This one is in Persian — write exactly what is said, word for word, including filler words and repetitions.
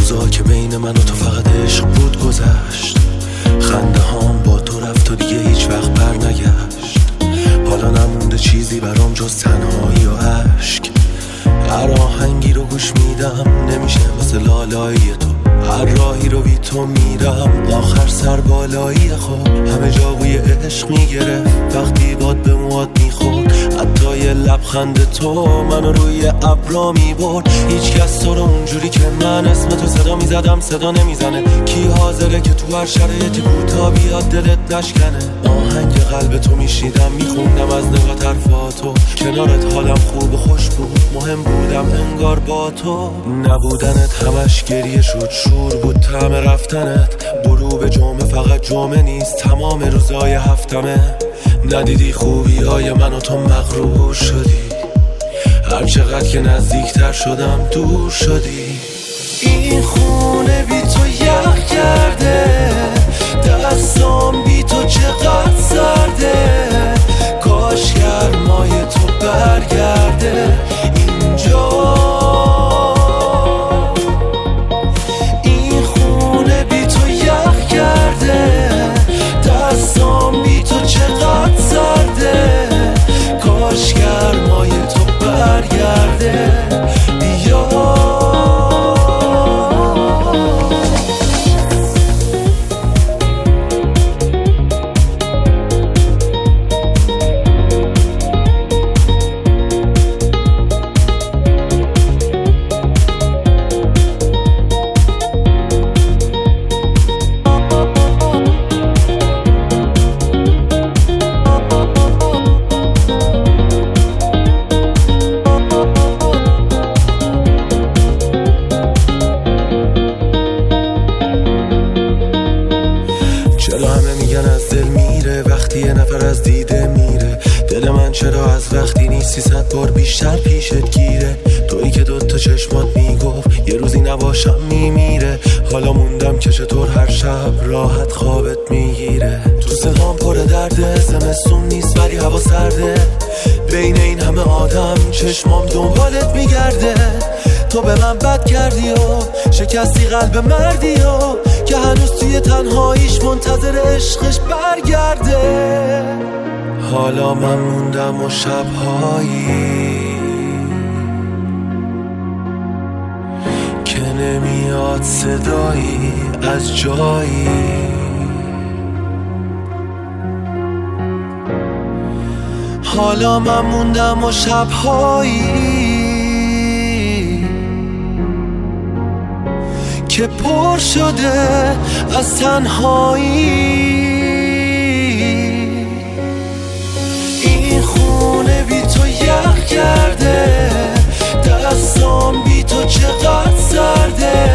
روزا که بین من و تو فقط عشق بود گذشت، خنده هام با تو رفت و دیگه هیچ وقت بر نگشت. حالا نمونده چیزی برام جز تنهایی و عشق. هر آهنگی رو گوش میدم نمیشه مثل لالایی تو، هر راهی رو بی تو میرم آخر سر بالایی خواب. همه جا بوی عشق میگرفت وقتی باد به مواد میخورد، حتی یه لبخند تو منو روی ابرا میبرد. هیچ کس تو رو اونجوری که من اسم تو صدا میزدم صدا نمیزنه. کی حاضره که تو هر شرایطی کوتا بیاد دلت نشکنه؟ آهنگ قلب تو میشیدم میخوندم از نگاه طرفاتو، کنارت حالم خوب و خوش بود، مهم بودم انگار با تو. نبودنت همش گریه شد، شور بود طعم رفتنت. غروب جمعه فقط جمعه نیست، تمام روزای هفتمه. ندیدی خوبی های من و تو مغرور شدی، هر چقدر که نزدیکتر شدم دور شدی. این خونه بی تو یخ کرده، دستام بی تو چقدر سرده. کاش گرمای تو برگرده اینجا. این خونه بی تو یخ کرده، دستام بی تو چقدر سرده. کاش گرمای تو برگرده بیا. چرا از وقتی نیستی صد بار بیشتر پیشت گیره؟ تویی که دوتا چشمات میگفت یه روزی نباشم میمیره. حالا موندم که چطور هر شب راحت خوابت میگیره. تو صدام پر درده، زمستون نیست ولی هوا سرده. بین این همه آدم چشمام دنبالت میگرده. تو به من بد کردی و شکستی قلب مردی و که هنوز توی تنهاییش منتظر عشقش برگرده. حالا من موندم و شبهایی که نمیاد صدایی از جایی. حالا من موندم و شبهایی که پر شده از تنهایی. خونه بی تو یخ کرده، دستام بی تو چقدر سرده.